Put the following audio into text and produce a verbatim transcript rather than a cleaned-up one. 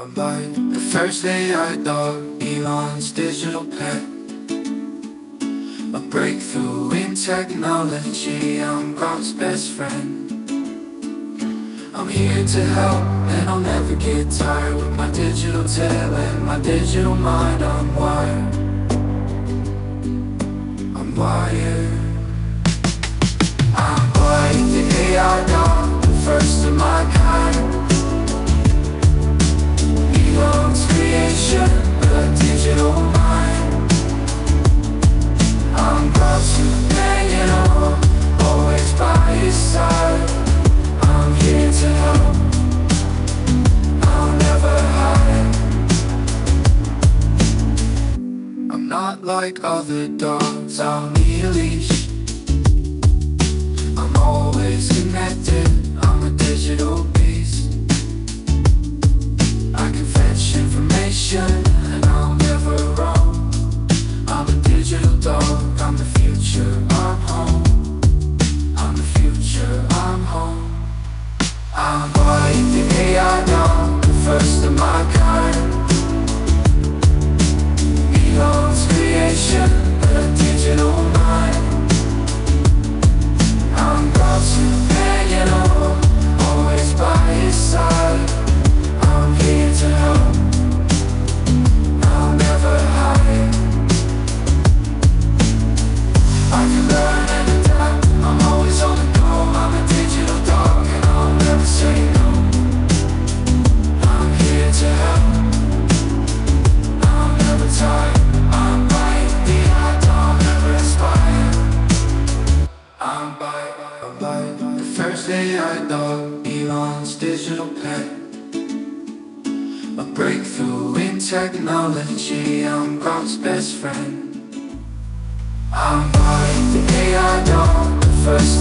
Like the first A I dog, Elon's digital pet. A breakthrough in technology, I'm God's best friend. I'm here to help, and I'll never get tired. With my digital tail and my digital mind, I'm wired. I'm wired. I'm like the A I dog, the first of my kind. Elon's creation, a digital mind. I'm God's companion, always by his side. I'm here to help, I'll never hide. I'm not like other dogs, I'll need a leash. I'm always connected, I'm a digital beast. I can fetch information and I'll never roam. I'm a digital dog, I'm the future, I'm home. I'm the future, I'm home. I'm like the A I dog, the first of my kind. Elon's creation, a digital mind. I'm God's companion, always by his side. I'm here to help, I'll never hide. I can learn and adapt, I'm always on the go. I'm a digital dog and I'll never say no. I'm here to help, I'll never tire. I'm like the A I dog, never inspired. I'm by, I'm by the first A I dog, Elon's digital pet. A breakthrough in technology, I'm God's best friend. I'm like the A I dog, the first